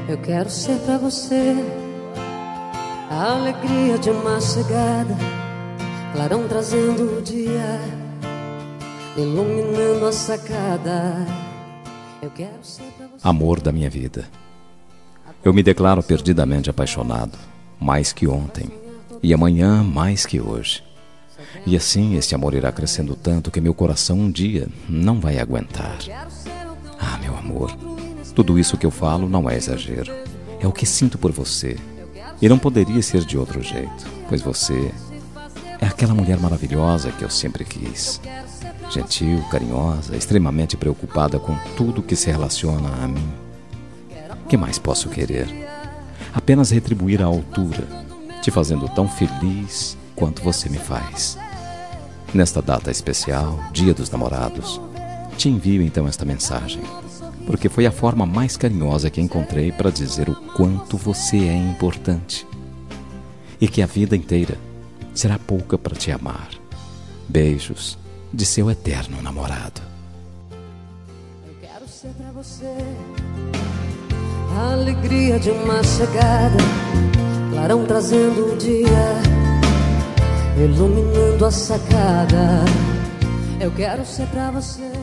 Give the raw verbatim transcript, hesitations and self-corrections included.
Eu quero ser pra você a alegria de uma chegada, clarão trazendo o dia, iluminando a sacada. Eu quero ser pra você. Amor da minha vida, eu me declaro perdidamente apaixonado, mais que ontem, e amanhã mais que hoje. E assim este amor irá crescendo tanto que meu coração um dia não vai aguentar. Ah, meu amor, tudo isso que eu falo não é exagero. É o que sinto por você. E não poderia ser de outro jeito, pois você é aquela mulher maravilhosa que eu sempre quis. Gentil, carinhosa, extremamente preocupada com tudo que se relaciona a mim. Que mais posso querer? Apenas retribuir à altura, te fazendo tão feliz quanto você me faz. Nesta data especial, Dia dos Namorados, te envio então esta mensagem, porque foi a forma mais carinhosa que encontrei para dizer o quanto você é importante e que a vida inteira será pouca para te amar. Beijos de seu eterno namorado. Eu quero ser pra você a alegria de uma chegada, clarão trazendo o dia, iluminando a sacada. Eu quero ser pra você